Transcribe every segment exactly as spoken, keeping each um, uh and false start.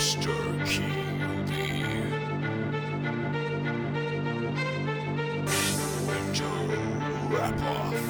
Mister Keeley. Winter wrap-off.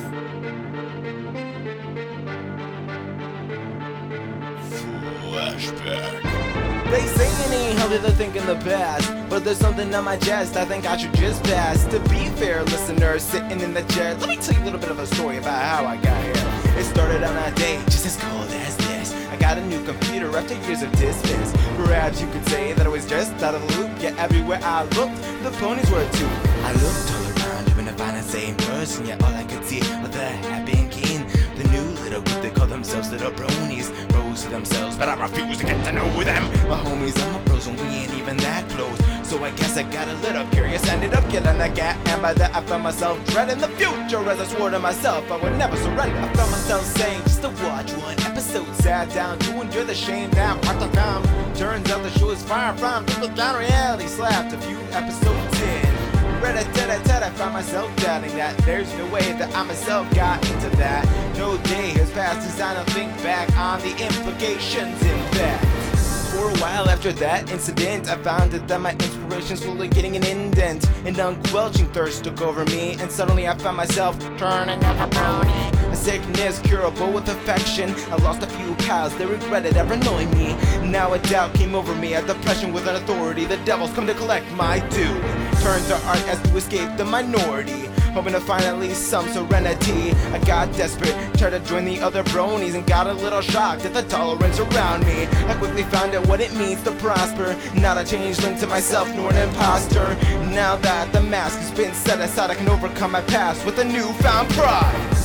Flashback. They say it ain't healthy to think in the past, but there's something on my chest I think I should just pass. To be fair, listeners sitting in the chair, let me tell you a little bit of a story about how I got here. It started on a day just as cold as this. I got a new computer after years of distance. Perhaps you could say that I was just out of the loop. Yeah, everywhere I looked, the ponies were too. I looked all around, trying to find the same person. Yeah, all I could see was the happy and keen. The new little group, they call themselves little bronies. Rose to themselves, but I refuse to get to know them. My homies are my bros and we ain't even that close. So I guess I got a little curious, ended up killing a cat. And by that I found myself dreading the future, as I swore to myself I would never surrender. I found myself saying just to watch one episode. Sat down to enjoy the shame down part the time. Turns out the show is far from the down reality. Slapped a few episodes in. Rat-a-tat-a-tat, I found myself doubting that there's no way that I myself got into that. No day has passed since I don't think back on the implications in that. For a while after that incident, I found it that my inspiration's slowly getting an indent. An unquenching thirst took over me, and suddenly I found myself turning up a brownie. A sickness curable with affection. I lost a few pals, they regretted ever knowing me. Now a doubt came over me, a depression with an authority. The devil's come to collect my due. Turned to art as to escape the minority, hoping to find at least some serenity. I got desperate, tried to join the other bronies, and got a little shocked at the tolerance around me. I quickly found out what it means to prosper, not a changeling to myself nor an imposter. Now that the mask has been set aside, I can overcome my past with a newfound pride.